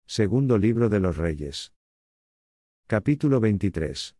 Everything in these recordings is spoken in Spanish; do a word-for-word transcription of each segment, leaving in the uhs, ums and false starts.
Segundo libro de los Reyes. Capítulo veintitrés.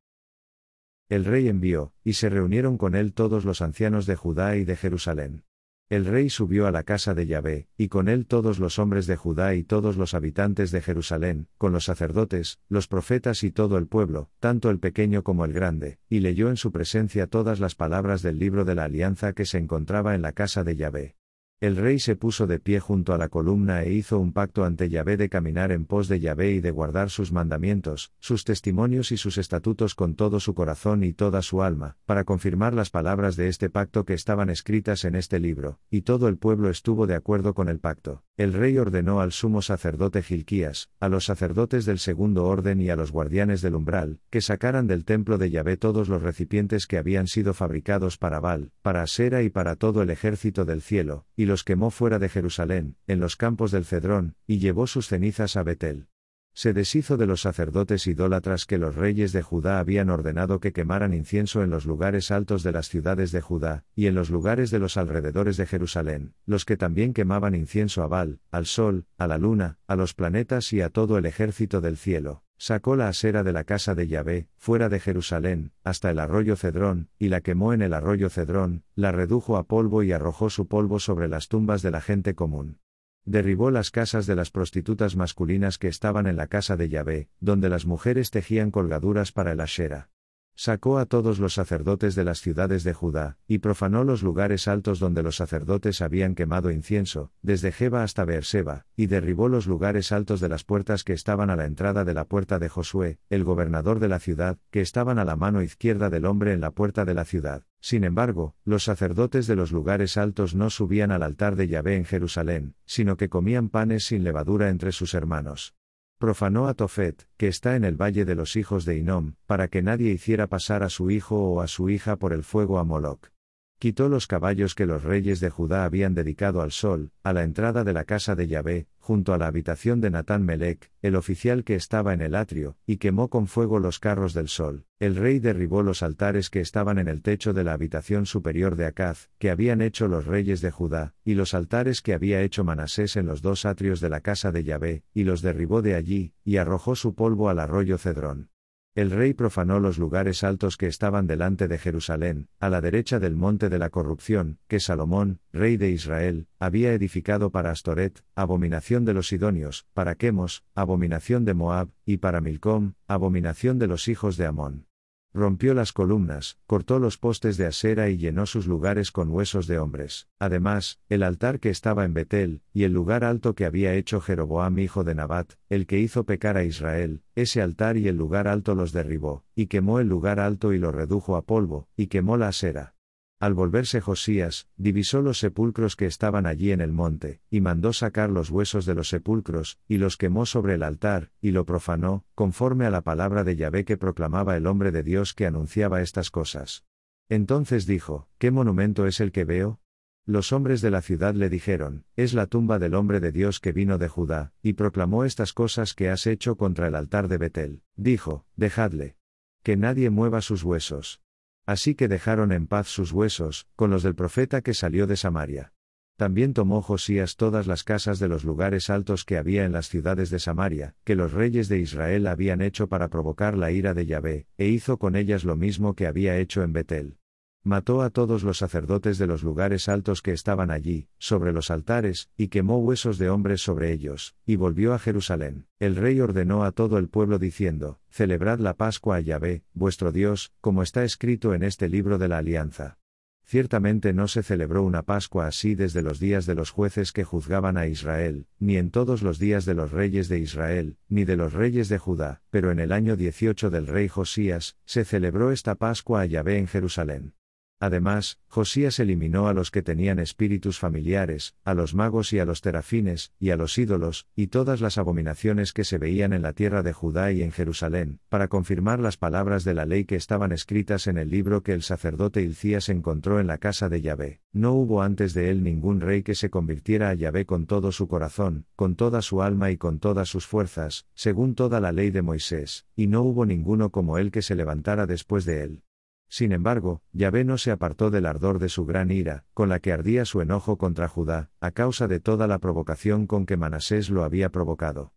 El rey envió, y se reunieron con él todos los ancianos de Judá y de Jerusalén. El rey subió a la casa de Yahvé, y con él todos los hombres de Judá y todos los habitantes de Jerusalén, con los sacerdotes, los profetas y todo el pueblo, tanto el pequeño como el grande, y leyó en su presencia todas las palabras del libro de la alianza que se encontraba en la casa de Yahvé. El rey se puso de pie junto a la columna e hizo un pacto ante Yahvé de caminar en pos de Yahvé y de guardar sus mandamientos, sus testimonios y sus estatutos con todo su corazón y toda su alma, para confirmar las palabras de este pacto que estaban escritas en este libro, y todo el pueblo estuvo de acuerdo con el pacto. El rey ordenó al sumo sacerdote Gilquías, a los sacerdotes del segundo orden y a los guardianes del umbral, que sacaran del templo de Yahvé todos los recipientes que habían sido fabricados para Baal, para Asera y para todo el ejército del cielo, y los quemó fuera de Jerusalén, en los campos del Cedrón, y llevó sus cenizas a Betel. Se deshizo de los sacerdotes idólatras que los reyes de Judá habían ordenado que quemaran incienso en los lugares altos de las ciudades de Judá, y en los lugares de los alrededores de Jerusalén, los que también quemaban incienso a Baal, al sol, a la luna, a los planetas y a todo el ejército del cielo. Sacó la Asera de la casa de Yahvé, fuera de Jerusalén, hasta el arroyo Cedrón, y la quemó en el arroyo Cedrón, la redujo a polvo y arrojó su polvo sobre las tumbas de la gente común. Derribó las casas de las prostitutas masculinas que estaban en la casa de Yahvé, donde las mujeres tejían colgaduras para el Asera. Sacó a todos los sacerdotes de las ciudades de Judá, y profanó los lugares altos donde los sacerdotes habían quemado incienso, desde Geba hasta Beerseba, y derribó los lugares altos de las puertas que estaban a la entrada de la puerta de Josué, el gobernador de la ciudad, que estaban a la mano izquierda del hombre en la puerta de la ciudad. Sin embargo, los sacerdotes de los lugares altos no subían al altar de Yahvé en Jerusalén, sino que comían panes sin levadura entre sus hermanos. Profanó a Tofet, que está en el valle de los hijos de Hinnom, para que nadie hiciera pasar a su hijo o a su hija por el fuego a Moloc. Quitó los caballos que los reyes de Judá habían dedicado al sol, a la entrada de la casa de Yahvé, junto a la habitación de Natán Melec, el oficial que estaba en el atrio, y quemó con fuego los carros del sol. El rey derribó los altares que estaban en el techo de la habitación superior de Acaz, que habían hecho los reyes de Judá, y los altares que había hecho Manasés en los dos atrios de la casa de Yahvé, y los derribó de allí, y arrojó su polvo al arroyo Cedrón. El rey profanó los lugares altos que estaban delante de Jerusalén, a la derecha del monte de la corrupción, que Salomón, rey de Israel, había edificado para Astoret, abominación de los sidonios, para Quemos, abominación de Moab, y para Milcom, abominación de los hijos de Amón. Rompió las columnas, cortó los postes de Asera y llenó sus lugares con huesos de hombres. Además, el altar que estaba en Betel, y el lugar alto que había hecho Jeroboam hijo de Nabat, el que hizo pecar a Israel, ese altar y el lugar alto los derribó, y quemó el lugar alto y lo redujo a polvo, y quemó la Asera. Al volverse Josías, divisó los sepulcros que estaban allí en el monte, y mandó sacar los huesos de los sepulcros, y los quemó sobre el altar, y lo profanó, conforme a la palabra de Yahvé que proclamaba el hombre de Dios que anunciaba estas cosas. Entonces dijo, ¿qué monumento es el que veo? Los hombres de la ciudad le dijeron, es la tumba del hombre de Dios que vino de Judá, y proclamó estas cosas que has hecho contra el altar de Betel. Dijo, dejadle. Que nadie mueva sus huesos. Así que dejaron en paz sus huesos, con los del profeta que salió de Samaria. También tomó Josías todas las casas de los lugares altos que había en las ciudades de Samaria, que los reyes de Israel habían hecho para provocar la ira de Yahvé, e hizo con ellas lo mismo que había hecho en Betel. Mató a todos los sacerdotes de los lugares altos que estaban allí, sobre los altares, y quemó huesos de hombres sobre ellos, y volvió a Jerusalén. El rey ordenó a todo el pueblo diciendo, celebrad la Pascua a Yahvé, vuestro Dios, como está escrito en este libro de la alianza. Ciertamente no se celebró una Pascua así desde los días de los jueces que juzgaban a Israel, ni en todos los días de los reyes de Israel, ni de los reyes de Judá, pero en el año dieciocho del rey Josías, se celebró esta Pascua a Yahvé en Jerusalén. Además, Josías eliminó a los que tenían espíritus familiares, a los magos y a los terafines, y a los ídolos, y todas las abominaciones que se veían en la tierra de Judá y en Jerusalén, para confirmar las palabras de la ley que estaban escritas en el libro que el sacerdote Hilcías encontró en la casa de Yahvé. No hubo antes de él ningún rey que se convirtiera a Yahvé con todo su corazón, con toda su alma y con todas sus fuerzas, según toda la ley de Moisés, y no hubo ninguno como él que se levantara después de él. Sin embargo, Yahvé no se apartó del ardor de su gran ira, con la que ardía su enojo contra Judá, a causa de toda la provocación con que Manasés lo había provocado.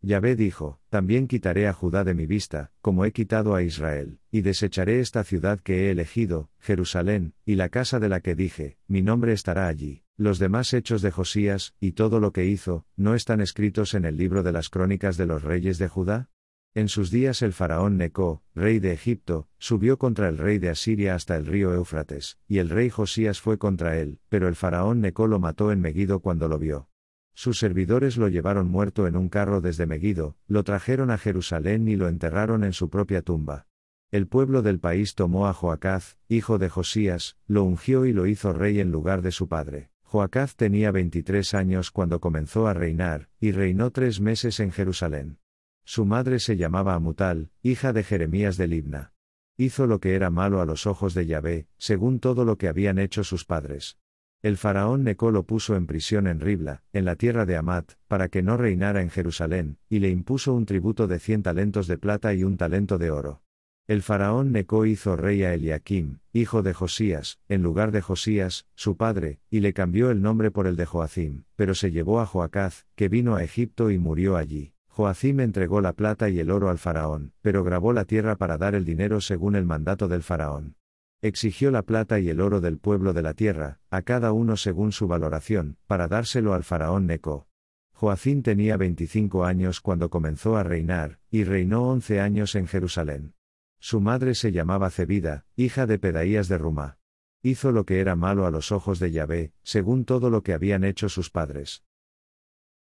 Yahvé dijo, también quitaré a Judá de mi vista, como he quitado a Israel, y desecharé esta ciudad que he elegido, Jerusalén, y la casa de la que dije, mi nombre estará allí. Los demás hechos de Josías, y todo lo que hizo, ¿no están escritos en el libro de las crónicas de los reyes de Judá? En sus días el faraón Neco, rey de Egipto, subió contra el rey de Asiria hasta el río Éufrates, y el rey Josías fue contra él, pero el faraón Neco lo mató en Megido cuando lo vio. Sus servidores lo llevaron muerto en un carro desde Megido, lo trajeron a Jerusalén y lo enterraron en su propia tumba. El pueblo del país tomó a Joacaz, hijo de Josías, lo ungió y lo hizo rey en lugar de su padre. Joacaz tenía veintitrés años cuando comenzó a reinar, y reinó tres meses en Jerusalén. Su madre se llamaba Amutal, hija de Jeremías de Libna. Hizo lo que era malo a los ojos de Yahvé, según todo lo que habían hecho sus padres. El faraón Neco lo puso en prisión en Ribla, en la tierra de Amat, para que no reinara en Jerusalén, y le impuso un tributo de cien talentos de plata y un talento de oro. El faraón Neco hizo rey a Eliakim, hijo de Josías, en lugar de Josías, su padre, y le cambió el nombre por el de Joacim, pero se llevó a Joacaz, que vino a Egipto y murió allí. Joacim entregó la plata y el oro al faraón, pero gravó la tierra para dar el dinero según el mandato del faraón. Exigió la plata y el oro del pueblo de la tierra, a cada uno según su valoración, para dárselo al faraón Neco. Joacim tenía veinticinco años cuando comenzó a reinar, y reinó once años en Jerusalén. Su madre se llamaba Zebida, hija de Pedaías de Rumá. Hizo lo que era malo a los ojos de Yahvé, según todo lo que habían hecho sus padres.